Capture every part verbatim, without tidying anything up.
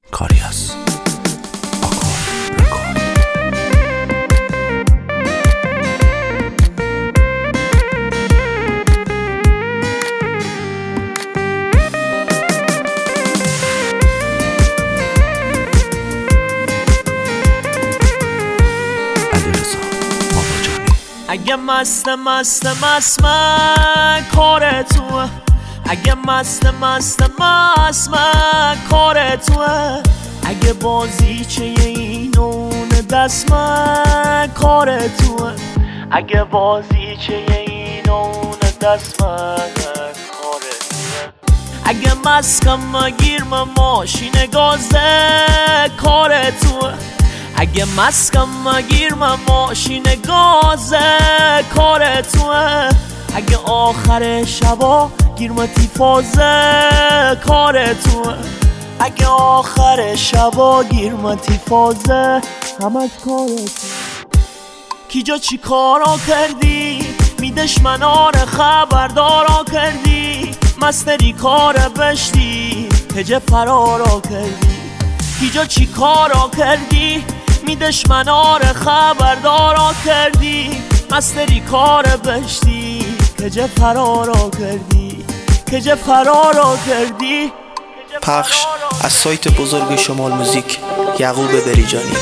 کاری است آکار رکورد. اگه مست مست مست من کار توه، اگه مست مست مست من کار توه، اگه بازیچه این اون دست من کار توه، اگه بازیچه این اون دست من کار توه، اگه مسکم گیرم ماشین گازه کار توه، اگه مسکم گیرم ماشین گازه کار توه، اگه آخر شبا گیرم تیفازه کار توه، اگه آخر شبا گیرم تیفازه همش کار توه. کیجا چی کارا کردی میدش منار خبردارا کردی، مستری کار بشتی هجه فرارا کردی، کیجا چی کارا کردی میدش منار خبردارا کردی، مستری کار بشتی کجه فرارا کردی، کجه فرارا کردی. پخش از سایت بزرگ شمال موزیک، یعقوب بریجانی.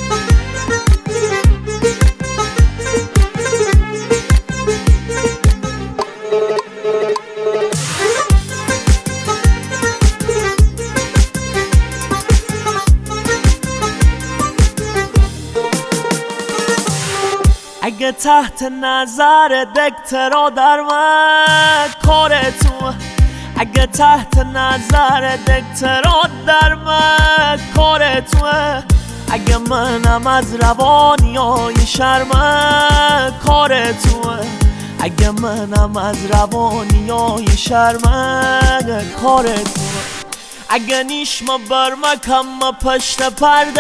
اگه تحت نظر دکترا در من کار تو، اگه تحت نظر دکترا در من کار تو، اگه منم از روانی های شرمن کار تو، اگه منم از روانی های شرمن کار تو، اگه نیشم برمکم پشت پرده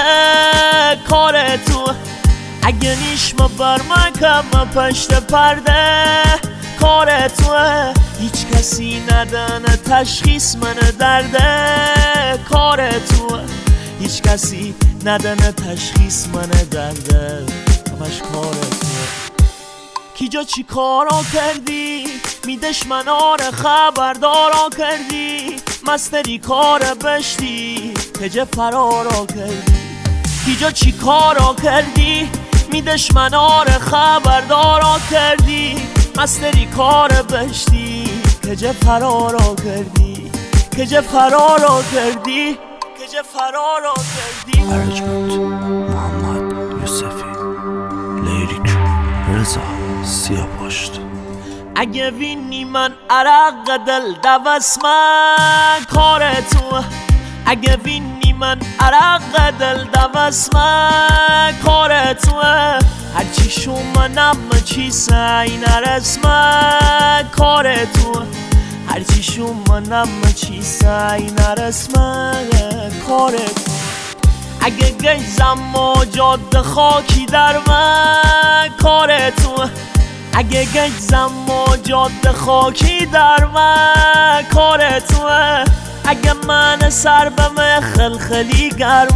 کار تو، اگه نیشم برمکم پشت پرده کار توه، هیچ کسی ندن تشخیص من درده کار توه، هیچ کسی ندن تشخیص من درده همش کار توه. کیجا چی کارا کردی میدش منار خبردارا کردی، مستری کار بشتی هجه فرارا کردی، کیجا چی کارا کردی میدش منار خبردارا کردی، مستری کار بشتی کجه فرارا کردی، کجه فرارا کردی، کجه فرارا کردی. ارجمند محمد یوسفی، لیریک رضا سیاپشت. اگه وینی من عرق دل دوست من کار تو، اگه وینی من عرق دل دوست من کار توه، هرچی شومنم چی سعی نرسمه کار توه، هرچی شومنم چی سعی نرسمه کار توه، اگه گیزم و جاده خاکی در من کار توه، اگه گیزم و جاده خاکی در من کار توه، اگه من سر بم خلخلی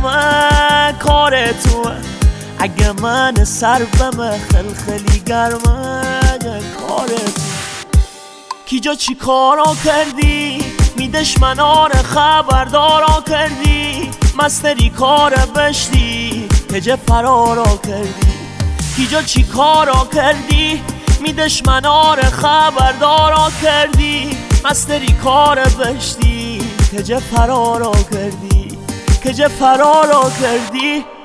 گرمه کار توه، اگه من سر بم خلخلی گرمه کار توه. کیجا چی کارا کردی میدش منار خبردارا کردی، مستری کار بشتی هجه فرارا کردی، کیجا چی کارا کردی میدش منار خبردارا کردی، مستری کار بشتی کجه فرارا کردی، کجه فرارا کردی.